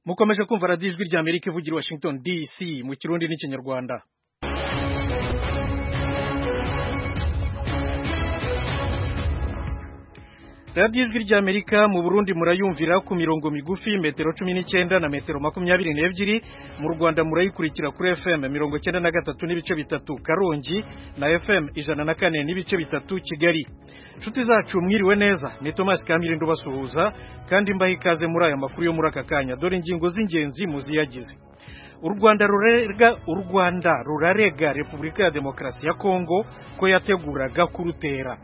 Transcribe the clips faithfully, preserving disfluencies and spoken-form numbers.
mukomeje kumva radiyo ijwi rya Amerika ivugira Washington D C mu kirundi n'ikinyarwanda. radiyo ijwi rya Amerika mu Burundi murayumvira ku mirongo migufi metero cumi n'icyenda na metero makumyabiri n'ebyiri, mu Rwanda murayikurikira kuri F M mirongo cyenda na gatatu n'ibice bitatu Karongi na F M ijana na kane n'ibice bitatu Kigali. Nshuti zacu mwiriwe neza, ni Thomas Kamirindo basuhuza kandi mbaha ikaze muri aya makuru yo muri aka kanya. Dore ingingo z'ingenzi muziyagize. U Rwanda rurega u Rwanda rurarega Repubulika ya Demokarasi ya Kongo ko yateguraga kurutera.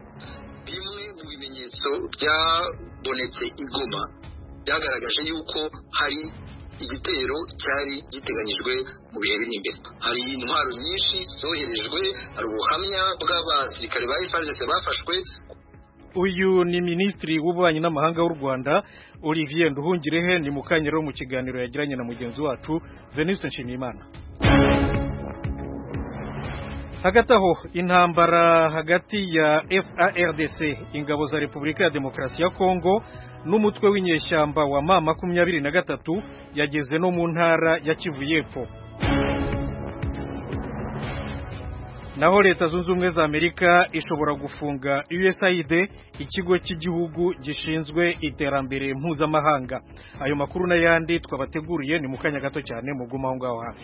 Byabonetse igoma byagaragaje yuko hari igitero cyari giteganyijwe mu bihe biri imbere. Hari intwaro nyinshi zoherejwe, hari ubuhamya bw'abasirikare ba F A R D C bafashwe. Uyu ni Minisitiri w'Ububanyi n'Amahanga w'u Rwanda Olivier Nduhungirehe, ni mukanyero mu kiganiro yagiranye na mugenzi wacu Venuste Nshimiyimana. Hagati aho intambara hagati ya F A R D C ingabo za Repubulika ya Demokarasi ya Kongo n'umutwe w'inyeshyamba wa M makumyabiri na gatatu yageze no mu ntara ya Kivu y'Epfo. Naho Leta Zunze Ubumwe za Amerika ishobora gufunga U S A I D, ikigo cy'igihugu gishinzwe iterambere mpuzamahanga. Ayo makuru n'ayandi twabateguriye ni mu kanya gato cyane, muguma aho ngaho hafi.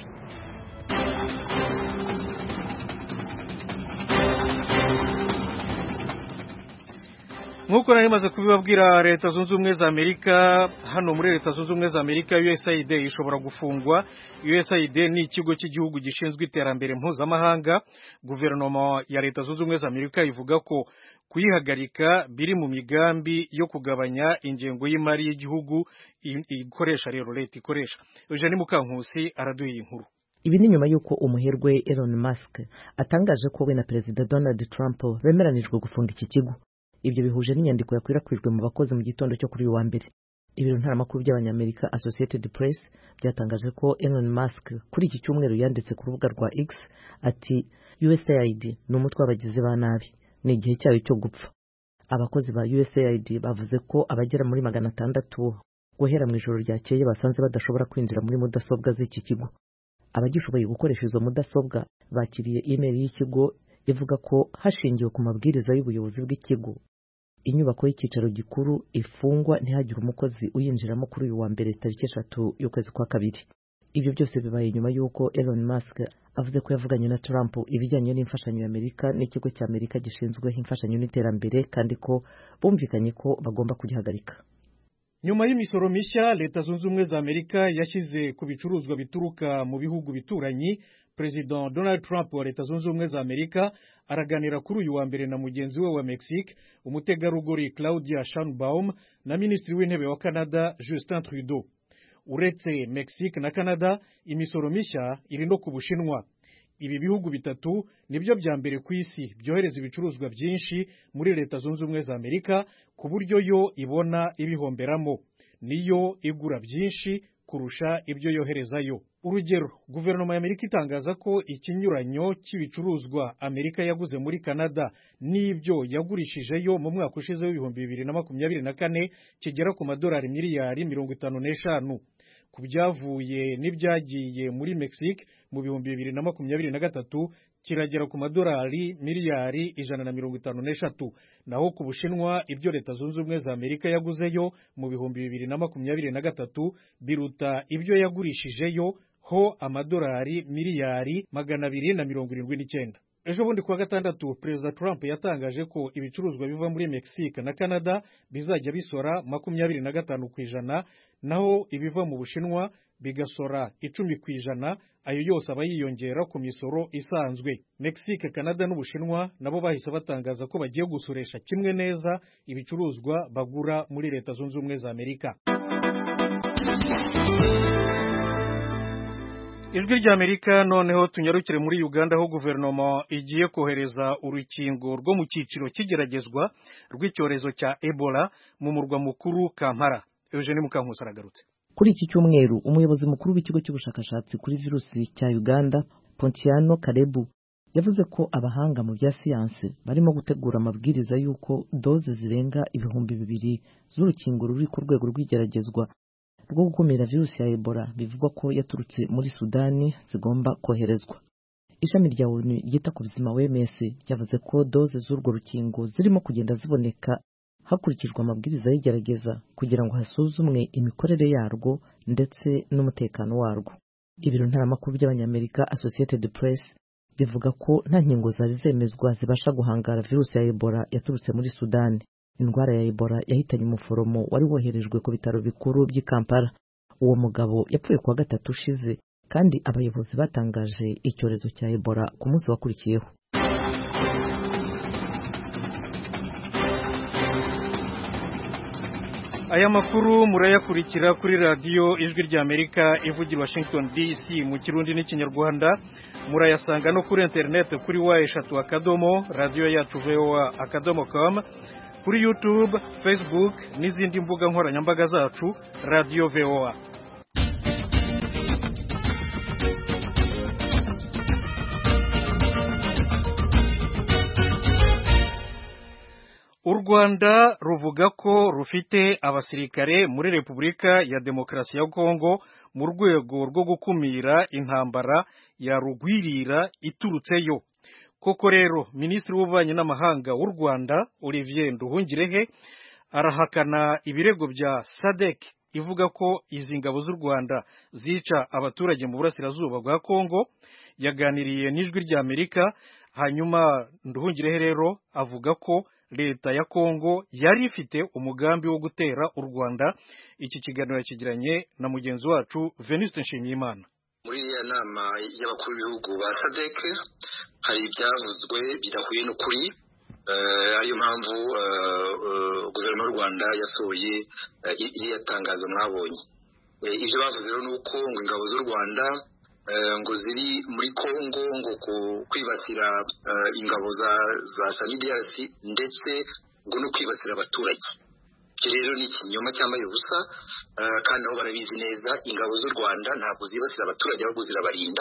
Nkuko nari maze kubibabwira, Leta Zunze Ubumwe za Amerika hano muri Leta Zunze Ubumwe za Amerika U S A I D ishobora gufungwa. U S A I D ni ikigo cy'igihugu gishinzwe iterambere mpuzamahanga. Guverinoma ya Leta Zunze Ubumwe za Amerika ivuga ko kuyihagarika biri mu migambi yo kugabanya ingengo y'imari y'igihugu ikoresha rero leta ikoresha. Eugene Mukankusi araduye inkuru. Ibi ni nyuma yuko umuherwe Elon Musk atangaje ko we na Perezida Donald Trump bemeranijwe gufunga iki kigo. Ibyo bihuje n'inyandiko yakwirakwijwe mu bakozi mu gitondo cyo kuri uyu wa mbere. Ibiro ntaramakuru by'abanyamerika Associated Press byatangaje ko Elon Musk kuri iki cyumweru yanditse ku rubuga rwa X ati U S A I D ni umutwe w'abagizi ba nabi, ni igihe cyayo cyo gupfa. Abakozi ba U S A I D bavuze ko abagera muri magana atandatu guhera mu ijoro ryakeye basanze badashobora kwinjira muri mudasobwa z'iki kigo. Abagishoboye gukoresha izo mudasobwa bakiriye email y'ikigo ivuga ko hashingiwe ku mabwiriza y'ubuyobozi bw'ikigo inyubako y'icyicaro gikuru ifungwa ntihagire umukozi uyinjiramo kuri uyu wa mbere tariki eshatu y'ukwezi kwa kabiri. Ibyo byose bibaye nyuma y'uko Elon Musk avuze ko yavuganye na Trump ibijyanye n'imfashanyo y'Amerika n'ikigo cy'Amerika gishinzwe imfashanyo n'iterambere kandi ko bumvikanye ko bagomba kugihagarika. Nyuma y'imisoro mishya Leta Zunze Ubumwe za Amerika yashyize ku bicuruzwa bituruka mu bihugu bituranyi, President Donald Trump wa Leta Zunze Ubumwe za Amerika araganira kuri uyu wa mbere na mugenzi we wa Mexique umutegarugori Claudia Sheinbaum na Minisitiri w'Intebe wa Canada Justin Trudeau. Uretse Mexique na Canada, imisoro mishya iri no ku Bushinwa. Ibi bihugu bitatu nibyo bya mbere ku isi byohereza ibicuruzwa byinshi muri Leta Zunze Ubumwe za Amerika, ku buryo yo ibona ibihomberamo, niyo igura byinshi kurusha ibyo yoherezayo. Urugero, guverinoma ya Amerika itangaza ko ikinyuranyo cy'ibicuruzwa Amerika yaguze muri Canada n'ibyo yagurishijeyo mu mwaka ushize w'ibihumbi bibiri na makumyabiri na kane kigera ku madolari miliyari mirongo itanu n'eshanu. Ku byavuye n'ibyagiye muri Mexique mu bihumbi bibiri na makumyabiri na gatatu kiragera ku madolari miliyari ijana na mirongo itanu n'eshatu. Naho ku Bushinwa ibyo Leta Zunze Ubumwe za Amerika yaguzeyo mu bihumbi bibiri na makumyabiri na gatatu biruta ibyo yagurishijeyo ho amadolari miliyari magana abiri na mirongo irindwi n'icyenda. Ejo bundi kuwa gatandatu Perezida Trump yatangaje ko ibicuruzwa biva muri Mexique na Canada bizajya bisora makumyabiri na gatanu ku ijana, naho ibiva mu Bushinwa bigasora icumi ku ijana. Ayo yose aba yiyongera ku misoro isanzwe. Mexique, Canada n'Ubushinwa nabo bahise batangaza ko bagiye gusoresha kimwe neza ibicuruzwa bagura muri Leta Zunze Ubumwe za Amerika. Ijwi rya Amerika noneho tunyarukire muri Uganda, aho guverinoma igiye kohereza urukingo rwo mu cyiciro kigeragezwa rw'icyorezo cya Ebola mu murwa mukuru Kampala. Eugene Mukankusi aragarutse. Kuri iki cyumweru umuyobozi mukuru w'ikigo cy'ubushakashatsi kuri virusi cya Uganda Pontiano Karebu yavuze ko abahanga mu bya siyanse barimo gutegura amabwiriza y'uko doze zirenga ibihumbi bibiri z'urukingo ruri ku rwego rw'igeragezwa rwo gukumira virusi ya Ebola bivugwa ko yaturutse muri Sudani zigomba koherezwa. Ishami rya O N U ryita ku buzima W M S ryavuze ko doze z'urwo rukingo zirimo kugenda ziboneka hakurikijwe amabwiriza y'igerageza kugira ngo hasuzumwe imikorere yarwo ndetse n'umutekano warwo. Ibiro ntaramakuru by'Abanyamerika Associated Press bivuga ko nta nkingo zari zemezwa zibasha guhangara virusi ya Ebola yaturutse muri Sudani. Indwara ya Ebola yahitanye umuforomo wari woherejwe ku bitaro bikuru by'i Kampala. Uwo mugabo yapfuye kuwa gatatu ushize kandi abayobozi batangaje icyorezo cya Ebola ku munsi wakurikiyeho. Aya makuru murayakurikira kuri radio Ijwi rya Amerika ivugira Washington D C mu Kirundi n'Ikinyarwanda. Murayasanga no kuri internet kuri wa eshatu akadomo radio yacu V O A akadomo com, kuri YouTube, Facebook n'izindi mbuga nkoranyambaga zacu Radio V O A. U Rwanda ruvuga ko rufite abasirikare muri Repubulika ya Demokarasi ya Kongo mu rwego rwo gukumira intambara ya rugwirira iturutseyo. Koko rero Minisitiri w'Ububanyi n'Amahanga w'u Rwanda Olivier Nduhungirehe arahakana ibirego bya SADC ivuga ko izi ngabo z'u Rwanda zica abaturage mu burasirazuba bwa Kongo. Yaganiriye n'Ijwi rya Amerika, hanyuma Nduhungirehe rero avuga ko leta ya Kongo yari ifite umugambi wo gutera u Rwanda. Iki kiganiro yakigiranye na mugenzi wacu Venuste Nshimiyimana. Muri ya nama y'abakuru b'ibihugu ba SADC hari ibyavuzwe bidahuye n'ukuri, ariyo mpamvu guverinoma y'u Rwanda yasohoye iriya tangazo mwabonye. Ibyo bavuze rero nuko ngo ingabo z'u Rwanda ngo ziri muri Kongo ngo kwibasira ingabo za za S A M I D R C ndetse ngo no kwibasira abaturage. Rero ni ikinyoma cyambaye ubusa, kandi aho barabizi neza ingabo z'u Rwanda ntabwo zibasira abaturage ahubwo zirabarinda,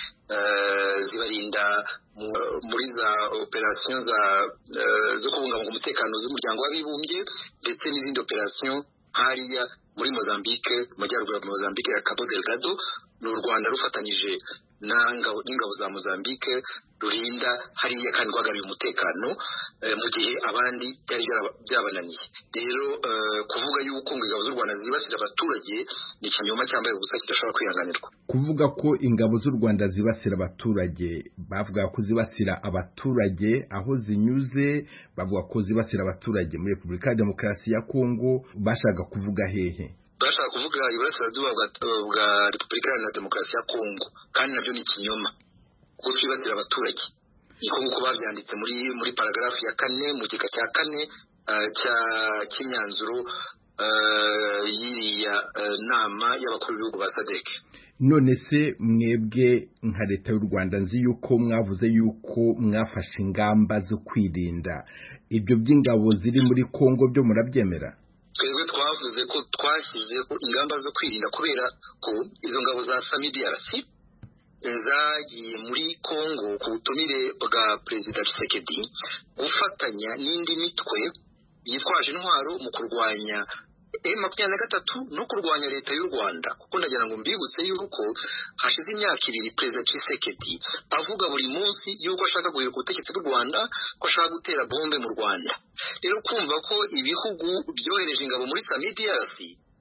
zibarinda muri za operation za zo kubungabunga umutekano z'umuryango w'abibumbye ndetse n'izindi operation hariya muri Mozambique, majyaruguru ya Mozambique ya Cabo Delgado. N'u Rwanda rufatanyije n'ingabo n'ingabo za Mozambique rurinda hariya kandi rwagariye umutekano mu gihe abandi byari byabananiye. Rero kuvuga yuko ingabo z'u Rwanda zibasira abaturage ni ikinyoma cyambaye ubusa kidashobora kwihanganirwa. Kuvuga ko ingabo z'u Rwanda zibasira abaturage, bavuga ko zibasira abaturage aho zinyuze, bavuga ko zibasira abaturage muri Repubulika ya Demokarasi ya Kongo, bashaka kuvuga hehe? Bashaka kuvuga iburasirazuba bwa Repubulika ya Demokarasi ya Kongo, kandi nabyo ni ikinyoma kuko twibasira abaturage. Niko nk'uko babyanditse muri muri paragrafu ya kane mu gika cya kane cya cy'imyanzuro y'iriya nama y'abakuru b'ibihugu ba SADC. None se mwebwe nka leta y'u Rwanda nzi yuko mwavuze yuko mwafashe ingamba zo kwirinda, ibyo by'ingabo ziri muri Kongo byo murabyemera? Twebwe twavuze ko twashyizeho ingamba zo kwirinda kubera ko izo ngabo za S A M I D R C zagiye muri Kongo ku butumire bwa Perezida Tshisekedi gufatanya n'indi mitwe yitwaje intwaro mu kurwanya M makumyabiri na gatatu no kurwanya leta y'u Rwanda. Kuko ndagira ngo mbibutse yuko hashize imyaka ibiri Perezida Tshisekedi avuga buri munsi yuko ashaka guhirika ubutegetsi bw'u Rwanda, ko ashaka gutera bombe mu Rwanda. Rero kumva ko ibihugu byohereje ingabo muri S A M I D R C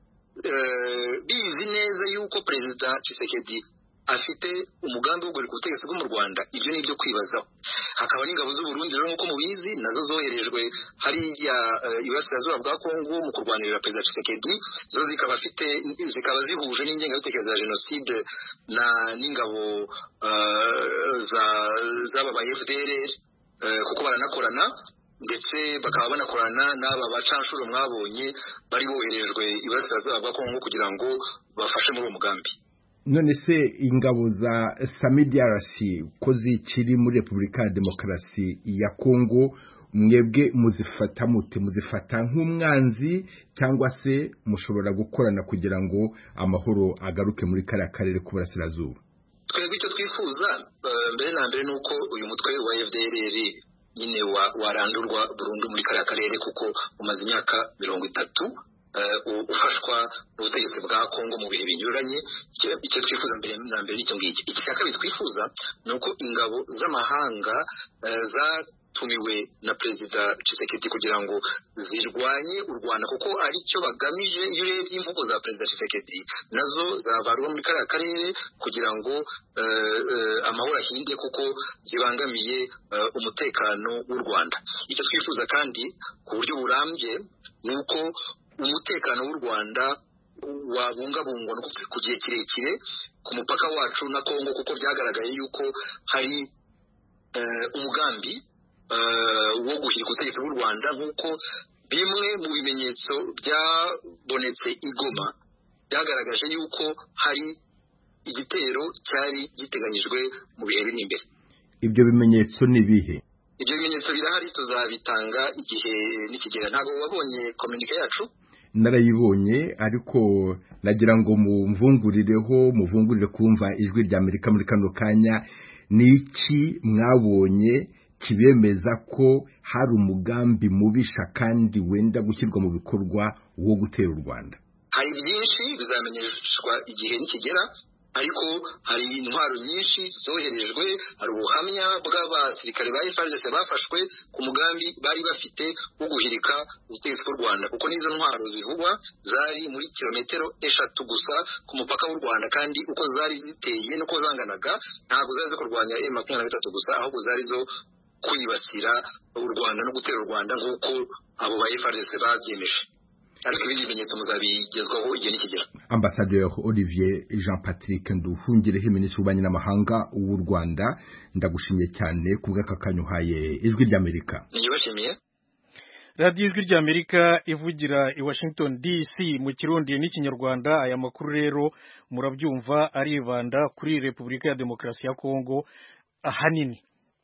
bizi neza yuko Perezida Tshisekedi afite umugambi wo guhirika ubutegetsi bwo mu Rwanda, ibyo ni byo kwibazaho. Hakaba n'ingabo z'u Burundi rero nk'uko mubizi nazo zoherejwe hariya iburasirazuba bwa Kongo mu kurwanirira Perezida Tshisekedi, zo zikaba afite zikaba zihuje n'ingengabitekerezo ya jenoside na n'ingabo za z'aba ba F D L R, kuko baranakorana ndetse bakaba banakorana n'aba bacanshuro mwabonye bari boherejwe iburasirazuba bwa Kongo kugira ngo bafashe muri uwo mugambi. None se ingabo za S A M I D R C ko zikiri muri Repubulika ya Demokarasi ya Kongo, mwebwe muzifata mute? Muzifata nk'umwanzi cyangwa se mushobora gukorana kugira ngo amahoro agaruke muri kariya karere k'uburasirazuba? Twebwe icyo twifuza mbere na mbere nuko uyu mutwe wa F D L R nyine warandurwa burundu muri kariya karere, kuko umaze imyaka mirongo itatu ufashwa n'ubutegetsi bwa Kongo mu bihe binyuranye. Icyo twifuza mbere na mbere icyo ngicyo. Iki cya kabiri twifuza ni uko ingabo z'amahanga zatumiwe na Perezida Tshisekedi kugira ngo zirwanye u Rwanda, kuko ari cyo bagamije. Iyo urebye imvugo za Perezida Tshisekedi nazo zabarwa muri kariya karere kugira ngo amahoro ahinde, kuko zibangamiye umutekano w'u Rwanda. Icyo twifuza kandi ku buryo burambye ni uko umutekano w'u Rwanda wabungabungwa ku gihe kirekire ku mupaka wacu na Kongo, kuko byagaragaye yuko hari umugambi wo guhirika ubutegetsi bw'u Rwanda, nk'uko bimwe mu bimenyetso byabonetse i Goma byagaragaje yuko hari igitero cyari giteganyijwe mu bihe biri imbere. Ibyo bimenyetso ni bihe? Ibyo bimenyetso birahari, tuzabitanga igihe nikigera. Ntabwo wabonye communique yacu? Narayibonye, ariko nagira ngo mumvungurireho muvungurire kumva ijwi rya Amerika muri kano kanya. Ni iki mwabonye kibemeza ko hari umugambi mubisha kandi wenda gushyirwa mu bikorwa wo gutera u Rwanda? Hari byinshi bizamenyeshwa igihe nikigera, ariko hari intwaro nyinshi zoherejwe. Hari ubuhamya bw'abasirikare ba F A R D C bafashwe ku mugambi bari bafite wo guhirika ubutegetsi bw'u Rwanda, kuko n'izo ntwaro zivugwa zari muri kilometero eshatu gusa ku mupaka w'u Rwanda, kandi uko zari ziteye nuko zanganaga ntabwo zari zo kurwanya M makumyabiri na gatatu gusa, ahubwo zari zo kwibasira u Rwanda no gutera u Rwanda nk'uko abo ba F A R D C babyemeje. Ariko ibindi bimenyetso muzabigezwaho igihe nikigera. Ambassadeur Olivier Jean Patrick Nduhungirehe, Minisitiri w'Ububanyi n'Amahanga w'u Rwanda, ndagushimiye cyane ku bw'akakanyu uhaye ijwi ry'Amerika. Niyubashimiye. Radio Ijwi ry'Amerika ivugira i Washington D C mu Kirundi n'Ikinyarwanda. Aya makuru rero murabyumva aribanda kuri Repubulika ya Demokarasi ya Kongo ahanini.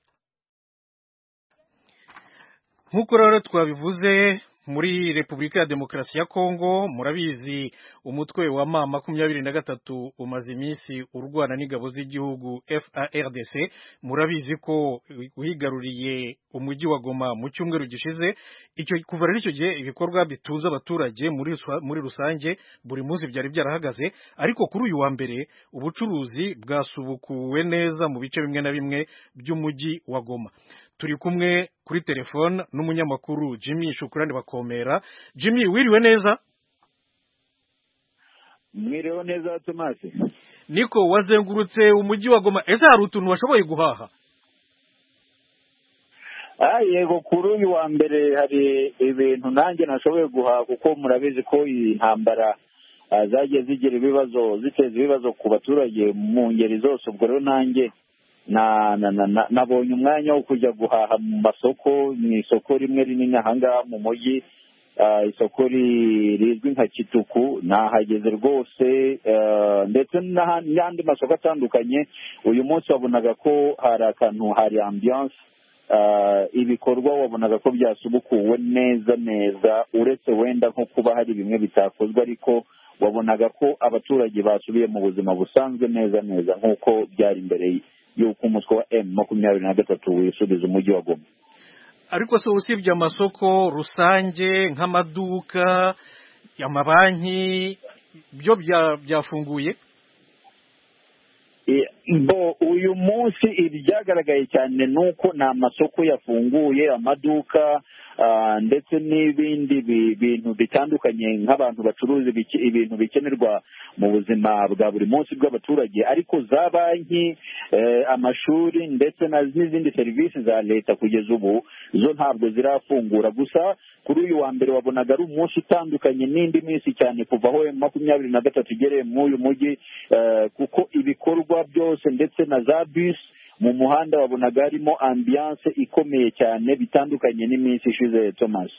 Nk'uko rero twabivuze, muri Repubulika ya Demokarasi ya Kongo murabizi umutwe wa M makumyabiri na gatatu umaze iminsi urwana n'ingabo z'igihugu F A R D C. Murabizi ko uhigaruriye umujyi wa Goma mu cyumweru gishize. Icyo kuva rero icyo gihe ibikorwa bituza abaturage muri muri rusange buri munsi byari byarahagaze, ariko kuri uyu wa mbere ubucuruzi bwasubukuwe neza mu bice bimwe na bimwe by'umujyi wa Goma. Turi kumwe kuri telefone n'umunyamakuru Jimmy Shukurani Bakomera. Jimmy, wiriwe neza? Mwiriwe neza Thomas. Niko wazengurutse umujyi wa Goma, ese hari utuntu washoboye guhaha? Ah, yego, kuri uyu wa mbere hari ibintu nanjye nashoboye guhaha, kuko murabizi ko intambara zagiye zigira ibibazo, ziteza ibibazo ku baturage mu ngeri zose. Ubwo rero nanjye na na na nabonye umwanya wo kujya guhaha mu masoko. Ni isoko rimwe rinini ahangaha mu mujyi, isoko rizwi nka Kituku. Nahageze rwose, ndetse n'andi masoko atandukanye. Uyu munsi wabonaga ko hari akantu, hari ambiance, ibikorwa wabonaga ko byasubukuwe neza neza, uretse wenda nko kuba hari bimwe bitakozwe, ariko wabonaga ko abaturage basubiye mu buzima busanzwe neza neza nk'uko byari imbere y'uko umutwe wa M makumyabiri na gatatu wisubiza umujyi wa Goma. Ariko se usibye amasoko rusange nk'amaduka, amabanki, byo byafunguye? Bo uyu munsi ibyagaragaye cyane nuko nta masoko yafunguye, amaduka ndetse n'ibindi bintu bitandukanye nk'abantu bacuruza ibintu bikenerwa mu buzima bwa buri munsi bw'abaturage. Ariko za banki, amashuri ndetse n'izindi serivisi za leta kugeza ubu zo ntabwo zirafungura. Gusa kuri uyu wa mbere wabonaga ari umunsi utandukanye n'indi minsi cyane kuva aho makumyabiri na gatatu igereye muri uyu mujyi, kuko ibikorwa byose ndetse na za bus mu muhanda wabonaga harimo ambiance ikomeye cyane, bitandukanye n'iminsi ishize. Thomas,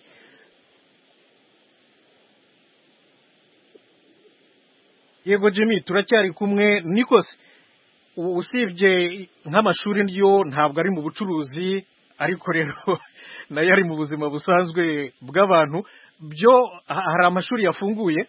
yego Jimmy, turacyari kumwe. Nikose, usibye nk'amashuri yo ntabwo ari mu bucuruzi, ariko rero nayo ari mu buzima busanzwe bw'abantu. Byo hari amashuri yafunguye?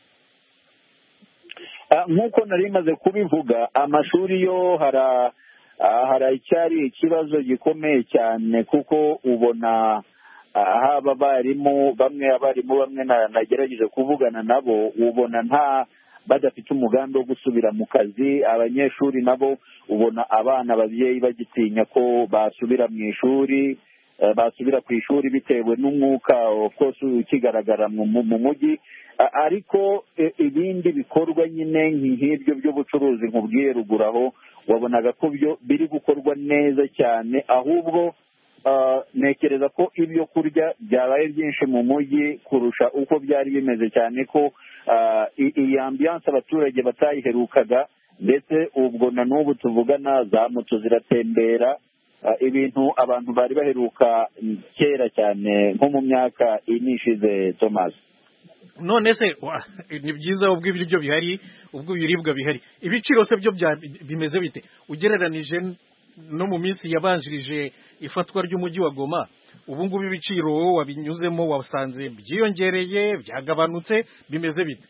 Nk'uko nari maze kubivuga, amashuri yo hara haracyari ikibazo gikomeye cyane, kuko ubona haba abarimu bamwe abarimu bamwe nagerageje kuvugana nabo ubona nta badafite umugambi wo gusubira mu kazi. Abanyeshuri nabo ubona abana ababyeyi bagitinya ko basubira mu ishuri basubira ku ishuri bitewe n'umwuka of course ukigaragara mu mujyi. Ariko ibindi bikorwa nyine nk'ibyo by'ubucuruzi nkubwiye ruguru aho wabonaga ko byo biri gukorwa neza cyane, ahubwo ntekereza ko ibyo kurya byabaye byinshi mu mujyi kurusha uko byari bimeze, cyane ko iyi ambiyanse abaturage batayiherukaga, ndetse ubwo na n'ubu tuvugana za moto ziratembera, ibintu abantu bari baheruka kera cyane nko mu myaka ine ishize. Thomas, none se ni byiza ubwo ibiryo bihari, ubwo ibiribwa bihari, ibiciro se byo bimeze bite ugereranije no mu minsi yabanjirije ifatwa ry'umujyi wa Goma? Ubu ngubu ibiciro wabinyuzemo wasanze byiyongereye, byagabanutse, bimeze bite?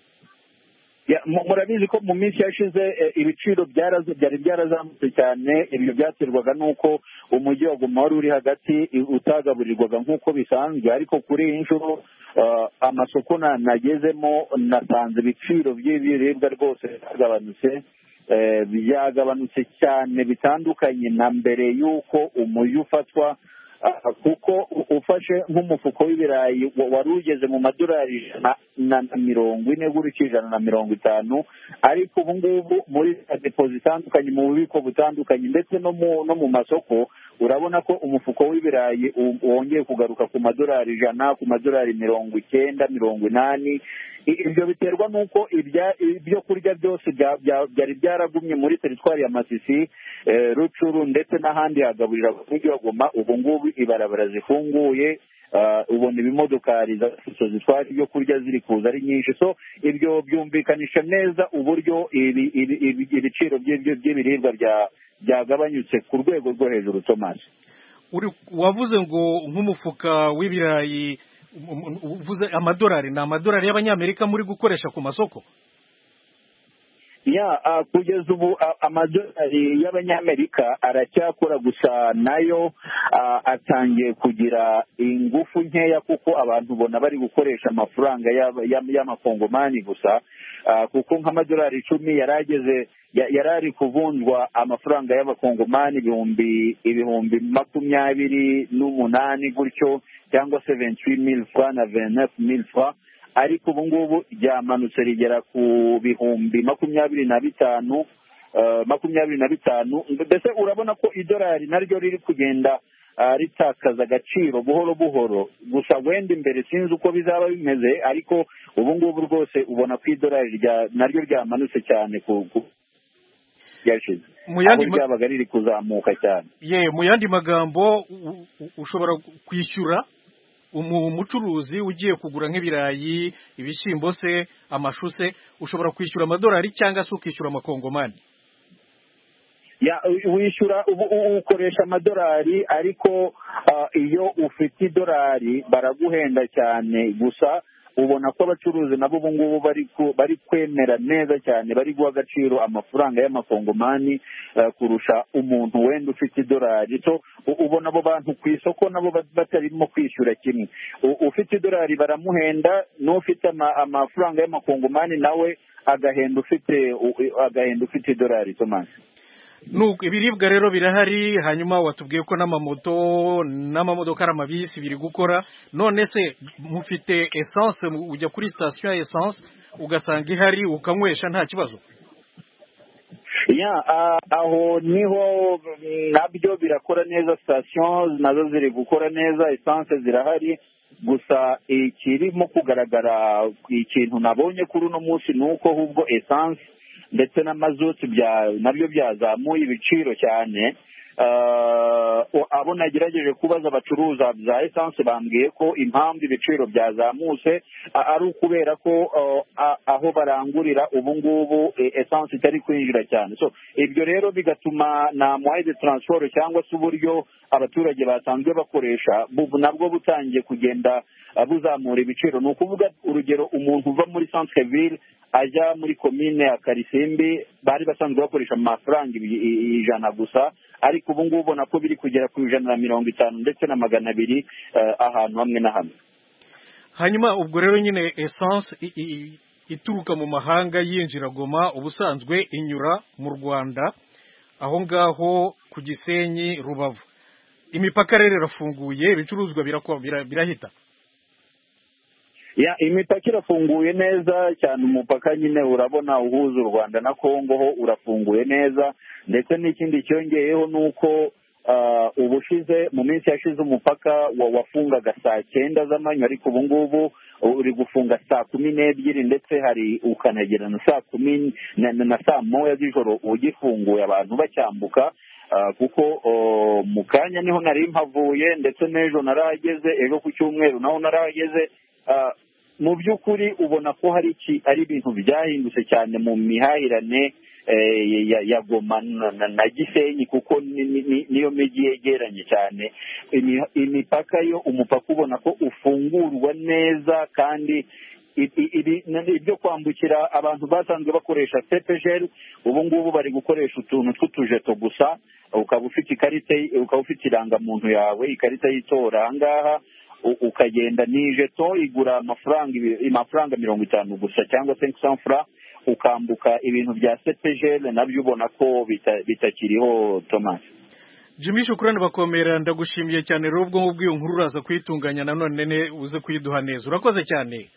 Murabizi ko mu minsi yashize ibiciro byari byarazamutse cyane. Ibyo byaterwaga n'uko umujyi wa Goma wari uri hagati utagaburirwaga nk'uko bisanzwe, ariko kuri iyi nshuro amasoko nagezemo nasanze ibiciro by'ibiribwa rwose byagabanutse, byagabanutse cyane bitandukanye na mbere y'uko umujyi ufatwa, kuko ufashe nk'umufuko w'ibirayi wari ugeze mu madolari ijana na mirongo ine gutyo ijana na mirongo itanu, ariko ubu ngubu muri depo zitandukanye mu bubiko butandukanye ndetse no mu no mu masoko urabona ko umufuko w'ibirayi wongeye kugaruka ku madolari ijana, ku madolari mirongo icyenda mirongo inani. Ibyo biterwa n'uko ibyo kurya byose byari byaragumye muri teritwari ya Masisi, Rucuru ndetse n'ahandi hagaburira umujyi wa Goma. Ubu ngubu ibarabara zifunguye, ubona ibimodokari zitwara ibyo kurya ziri kuza ari nyinshi, so ibyo byumvikanisha neza uburyo ibiciro by'ibiribwa byagabanyutse ku rwego rwo hejuru. Thomas, wavuze ngo nk'umufuka w'ibirayi uvuze amadolari, ni amadolari y'abanyamerika muri gukoresha ku masoko? ya kugeza ubu amadolari y'abanyamerika aracyakora, gusa nayo atangiye kugira ingufu nkeya kuko abantu ubona bari gukoresha amafaranga y'amakongomani gusa, kuko nk'amadolari icumi yarageze yari ari kuvunjwa amafaranga y'abakongomani ibihumbi ibihumbi makumyabiri n'umunani gutyo, cyangwa se vingt-huit mille francs na vingt-neuf mille francs, ariko ubu ngubu ryamanutse rigera ku bihumbi makumyabiri na bitanu makumyabiri na bitanu. Mbese urabona ko idolari naryo riri kugenda ritakaza agaciro buhoro buhoro, gusa wenda imbere sinzi uko bizaba bimeze, ariko ubu ngubu rwose ubona ko idolari naryo ryamanutse cyane ku yashize, aho ryabaga riri kuzamuka cyane. Ye mu yandi magambo ushobora kwishyura umucuruzi ugiye kugura nk'ibirayi, ibishyimbo se, amashu se, ushobora kwishyura amadolari cyangwa se ukishyura amakongomani? ya wishyura ukoresha amadolari, ariko iyo ufite idolari baraguhenda cyane, gusa ubona ko abacuruzi nabo ubu ngubu bari kwemera neza cyane, bari guha agaciro amafaranga y'amakongomani kurusha umuntu wenda ufite idolari. So ubona abo bantu ku isoko nabo batarimo kwishyura kimwe. Ufite idolari baramuhenda, n'ufite amafaranga y'amakongomani nawe agahenda ufite agahenda ufite idolari. Thomas, nuko ibiribwa rero birahari, hanyuma watubwiye ko n'amamoto n'amamodoka n'amabisi biri gukora. None se mufite essence, ujya kuri station ya essence ugasanga ihari ukanywesha nta kibazo? ya aho niho nabyo birakora neza, station nazo ziri gukora neza, essence zirahari, gusa ikirimo kugaragara ikintu nabonye kuri uno munsi ni uko ahubwo essence ndetse n'amazuti nabyo byazamuye ibiciro cyane. abo nagerageje kubaza abacuruza bya essence bambwiye ko impamvu ibiciro byazamutse ari ukubera ko aho barangurira ubu ngubu essence itari kwinjira cyane. So ibyo rero bigatuma na moyen de transport cyangwa se uburyo abaturage basanzwe bakoresha nabwo butangiye kugenda buzamura ibiciro. Ni ukuvuga urugero, umuntu uva muri centre ville ajya muri komine ya Karisimbi bari basanzwe bakoresha amafaranga ijana gusa, ariko ubu ngubu ubona ko biri kugera ku ijana na mirongo itanu ndetse na magana abiri ahantu hamwe na hamwe. Hanyuma ubwo rero nyine essence ituruka mu mahanga yinjira Goma ubusanzwe inyura mu Rwanda aho ngaho ku Gisenyi Rubavu. Imipaka rero irafunguye, ibicuruzwa birahita. Ya imipaka irafunguye neza cyane, umupaka nyine urabona uhuza u Rwanda na Kongo ho urafunguye neza, ndetse n'ikindi cyongeyeho nuko ubushize mu minsi yashize umupaka wafungaga saa cyenda z'amanywa, ariko ubu ngubu uri gufunga saa kumi n'ebyiri ndetse hari ukanagera na saa kumi na saa moya z'ijoro ugifunguye abantu bacyambuka, kuko mu kanya niho nari mpavuye ndetse n'ejo narahageze, ejo ku cyumweru naho narahageze. Mu by'ukuri ubona ko hari iki ari ibintu byahindutse cyane mu mihahirane ya Goma na Gisenyi, kuko niyo mijyi yegeranye cyane. Imipaka yo umupaka ubona ko ufungurwa neza, kandi ibyo kwambukira abantu basanzwe bakoresha C P G L ubu ngubu bari gukoresha utuntu tw'utujeto gusa, ukaba ufite ikarita, ukaba ufite irangamuntu yawe, ikarita y'itora ahangaha ukagenda ni jeto igura amafaranga amafaranga mirongo itanu gusa cyangwa se cent francs, ukambuka ibintu bya C P G L nabyo ubona ko bitakiriho. Thomas Jimmy, shukrani bakomera, ndagushimiye cyane rero, ubwo ngubwo iyo nkuru uraza kuyitunganya nanone ne uze kuyiduha neza. Urakoze cyane.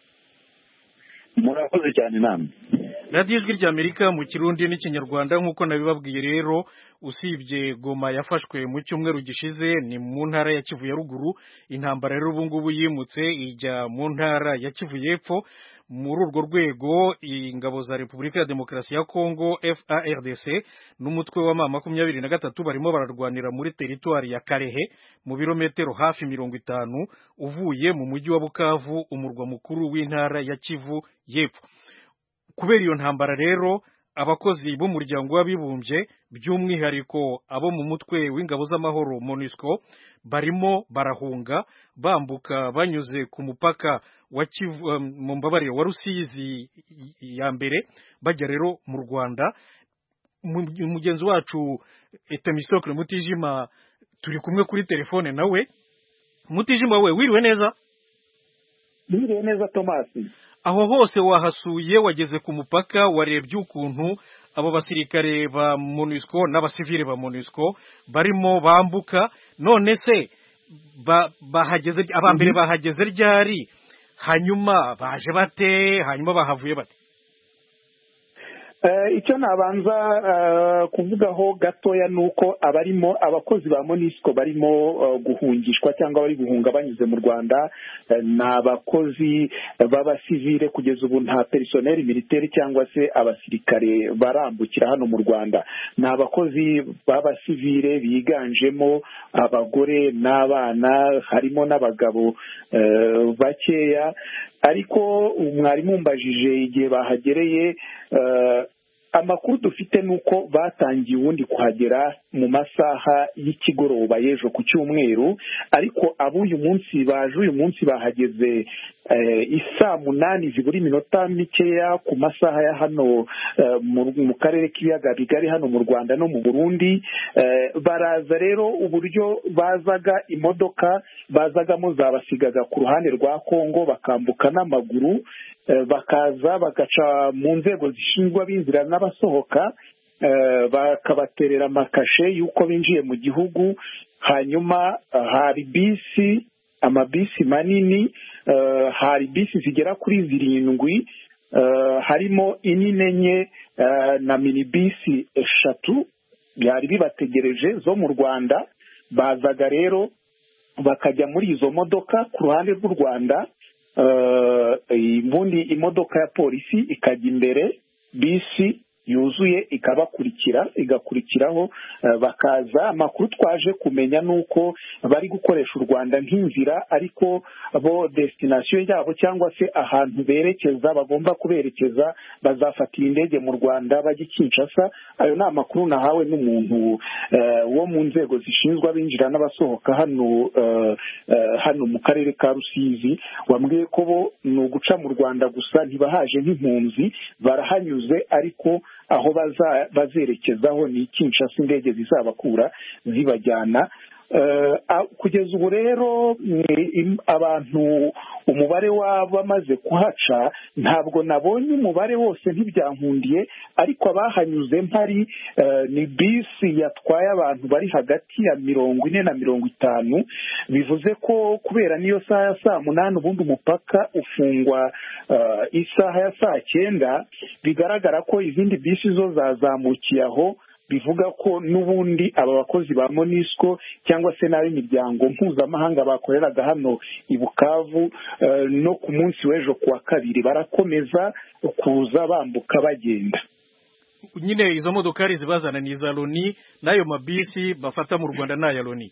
Murakoze cyane namwe. Radio Ijwi ry'Amerika mu Kirundi n'Ikinyarwanda, nk'uko nabibabwiye rero, usibye Goma yafashwe mu cyumweru gishize ni mu ntara ya Kivu ya ruguru. Intambara rero ubu ngubu yimutse ijya mu ntara ya Kivu y'Epfo. Muri urwo rwego ingabo za Repubulika ya Demokarasi ya Kongo F A R D C n'umutwe wa ma makumyabiri na gatatu barimo bararwanira muri teritwari ya Karehe mu birometero hafi mirongo itanu uvuye mu mujyi wa Bukavu, umurwa mukuru w'intara ya Kivu y'Epfo. Kubera iyo ntambara rero abakozi b'umuryango w'abibumbye by'umwihariko abo mu mutwe w'ingabo z'amahoro MONUSCO barimo barahunga bambuka banyuze ku mupaka wa Kivu um, mu mbabarire wa Rusizi ya mbere bajya rero mu Rwanda. Mugenzi wacu Etemisokre Mutijima turi kumwe kuri telefone nawe. Mutijima, we wiriwe neza? Wiriwe neza Thomas. Aho hose wahasuye, wageze ku mupaka, warebye ukuntu abo basirikare ba MONUSCO n'abasivile ba MONUSCO barimo bambuka, none se bahageze ba abambere mm -hmm. bahageze ryari, hanyuma baje bate, hanyuma bahavuye bate? Icyo nabanza kuvugaho gatoya nuko abarimo abakozi ba MONUSCO barimo guhungishwa cyangwa bari guhunga banyuze mu Rwanda n'abakozi b'abasivile. Kugeza ubu nta personnel militaire cyangwa se abasirikare barambukira hano mu Rwanda. N'abakozi b'abasivile biganjemo abagore n'abana, harimo n'abagabo bakeya. Ariko mwarimu mbajije igihe bahagereye, amakuru dufite nuko batangiye ubundi kuhagera mu masaha y'ikigoroba y'ejo ku cyumweru, ariko abo uyu munsi baje uyu munsi bahageze isaa munani zibura iminota mikeya ku masaha ya hano mu karere k'ibiyaga bigari hano mu Rwanda no mu Burundi. Baraza rero uburyo bazaga, imodoka bazagamo zabasigaga ku ruhande rwa Kongo bakambuka n'amaguru, bakaza bagaca mu nzego zishinzwe abinjira n'abasohoka, bakabaterera amakashe y'uko binjiye mu gihugu. Hanyuma hari bisi, amabisi manini, hari bisi zigera kuri zirindwi, harimo inini enye na minibisi eshatu byari bibategereje zo mu Rwanda. Bazaga rero bakajya muri izo modoka ku ruhande rw'u Rwanda, imbundi imodoka ya polisi ikajya imbere, bisi yuzuye ikabakurikira igakurikiraho, bakaza. Amakuru twaje kumenya nuko bari gukoresha u Rwanda nk'inzira, ariko bo destination yabo cyangwa se ahantu berekeza bagomba kuberekeza bazafatira indege mu Rwanda bajya Kinshasa. Ayo ni amakuru nahawe n'umuntu wo mu nzego zishinzwe abinjira n'abasohoka hano hano mu karere ka Rusizi wambwiye ko bo ni uguca mu Rwanda gusa ntibahaje nk'impunzi barahanyuze ariko aho bazerekezaho ni Kinshasa indege zizabakura zibajyana kugeza ubu rero abantu umubare wabo bamaze kuhaca ntabwo nabonye umubare wose ntibyankundiye ariko abahanyuze mpari ni bisi yatwaye abantu bari hagati ya mirongo ine na mirongo itanu bivuze ko kubera niyo saha ya saa munani ubundi umupaka ufungwa isaha ya saa cyenda bigaragara ko izindi bisi zo zazamukiye aho bivuga ko n'ubundi aba bakozi ba MONUSCO cyangwa se n'ab'imiryango mpuzamahanga bakoreraga hano i Bukavu no ku munsi w'ejo kuwa kabiri barakomeza kuza bambuka bagenda. Nyine izo modokari zibazana ni za Loni n'ayo mabisi bafata mu Rwanda n'aya Loni?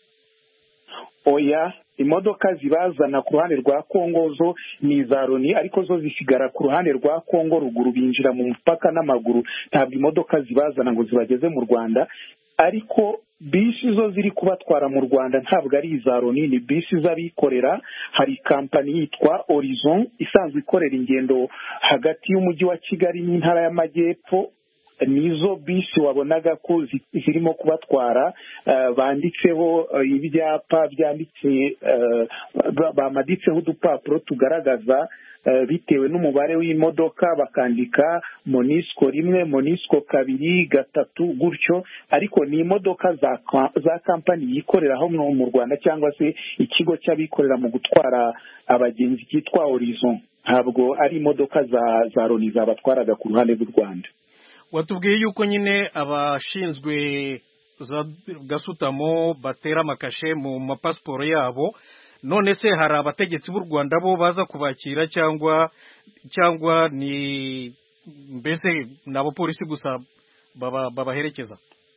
Oya, imodoka zibazana ku ruhande rwa Kongo zo ni za Loni ariko zo zisigara ku ruhande rwa Kongo ruguru binjira mu mupaka n'amaguru ntabwo imodoka zibazana ngo zibageze mu Rwanda ariko bisi zo ziri kubatwara mu Rwanda ntabwo ari za Loni ni bisi z'abikorera hari kampani yitwa Horizon isanzwe ikorera ingendo hagati y'umujyi wa Kigali n'intara y'Amajyepfo nizo bisi wabonaga ko zirimo kubatwara banditseho ibyapa byanditse bamaditseho udupapuro tugaragaza bitewe n'umubare w'imodoka bakandika MONUSCO rimwe MONUSCO kabiri gatatu gutyo ariko ni imodoka za za kampani yikorera aho mu Rwanda cyangwa se ikigo cy'abikorera mu gutwara abagenzi cyitwa Horizon ntabwo ari imodoka za za Loni zabatwaraga ku ruhande rw'u Rwanda. Watubwiye yuko nyine abashinzwe za gasutamo batera amakashe mu mapasiporo yabo none se hari abategetsi b'u Rwanda bo baza kubakira cyangwa cyangwa ni mbese nabo polisi gusa baba babaherekeza?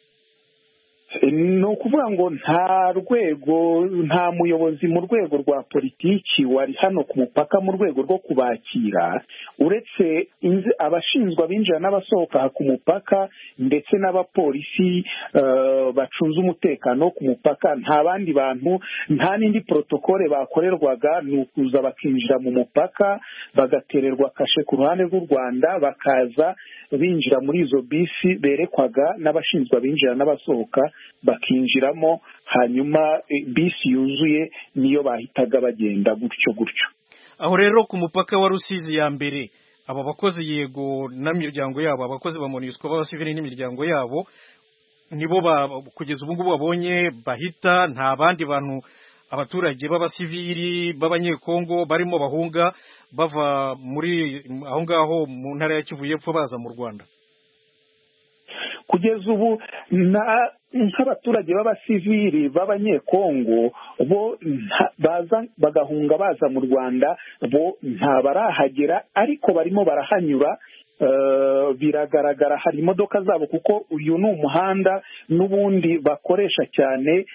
ni ukuvuga ngo nta rwego nta muyobozi mu rwego rwa politiki wari hano ku mupaka mu rwego rwo kubakira uretse abashinzwe abinjira n'abasohoka ku mupaka ndetse n'abapolisi bacunze umutekano ku mupaka nta bandi bantu nta n'indi protokole bakorerwaga ni ukuza bakinjira mu mupaka bagatererwa kashe ku ruhande rw'u Rwanda bakaza binjira muri izo bisi berekwaga n'abashinzwe abinjira n'abasohoka bakinjiramo hanyuma bisi yuzuye niyo bahitaga bagenda gutyo gutyo. Aho rero ku mupaka wa Rusizi ya mbere aba bakozi yego n'imiryango yabo abakozi ba MONUSCO b'abasivili n'imiryango yabo nibo kugeza ubu ngubu babonye bahita nta bandi bantu abaturage b'abasivili b'abanyekongo barimo bahunga bava muri aho ngaho mu ntara ya Kivu y'Epfo baza mu Rwanda. Kugeza ubu nk'abaturage b'abasivili b'abanyekongo bo baza bagahunga baza mu Rwanda bo nta barahagera ariko barimo barahanyura biragaragara hari imodoka zabo kuko uyu ni umuhanda n'ubundi bakoresha cyane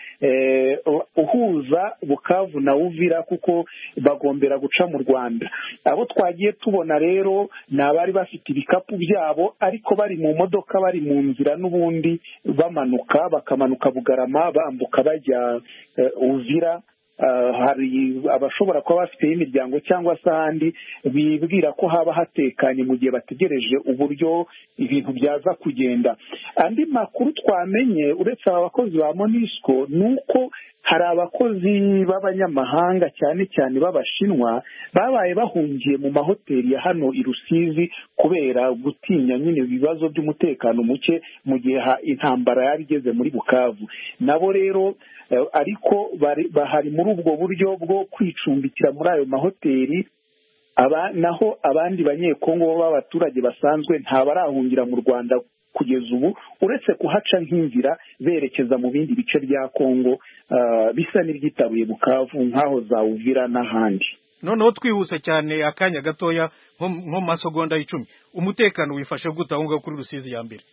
uhuza Bukavu na Uvira kuko bagombera guca mu Rwanda. Abo twagiye tubona rero ni abari bafite ibikapu byabo ariko bari mu modoka bari mu nzira n'ubundi bamanuka bakamanuka Bugarama bambuka bajya Uvira. Hari abashobora kuba bafite imiryango cyangwa se ahandi bibwira ko haba hatekanye mu gihe bategereje uburyo ibintu byaza kugenda. Andi makuru twamenye uretse aba bakozi ba MONUSCO nuko hari abakozi b'abanyamahanga cyane cyane b'Abashinwa babaye bahungiye mu mahoteli ya hano i Rusizi kubera gutinya nyine ibibazo by'umutekano muke mu gihe intambara yari igeze muri Bukavu. Nabo rero ariko bahari muri ubwo buryo bwo kwicumbikira muri ayo mahoteli aba naho abandi banyekongo b'abaturage basanzwe nta barahungira mu Rwanda kugeza ubu uretse kuhaca nk'inzira berekeza mu bindi bice bya Kongo uh, bisa n'ibyitabuye Bukavu nk'aho za Uvira n'ahandi. Noneho twihuse cyane akanya gatoya nko masegonda icumi umutekano wifashe gute aho ngaho kuri Rusizi ya mbere?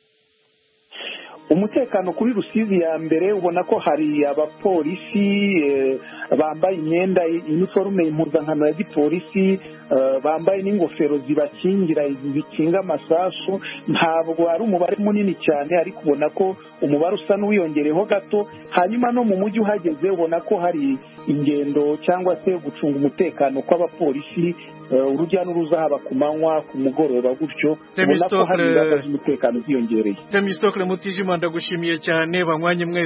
Umutekano kuri Rusizi ya mbere ubona ko hari abapolisi eh, bambaye imyenda uniforme impuzankano ya gipolisi bambaye n'ingofero zibakingira zikinga amasasu. Ntabwo ari umubare munini cyane ariko ubona ko umubare usa n'uwiyongereho gato. Hanyuma no mu mujyi uhageze ubona ko hari ingendo cyangwa se gucunga umutekano kw'abapolisi, urujya n'uruza haba ku manywa ku mugoroba gutyo, ubona ko hari ingamba z'umutekano ziyongereye. Temistokle Mutijima ndagushimiye cyane banywanye mwe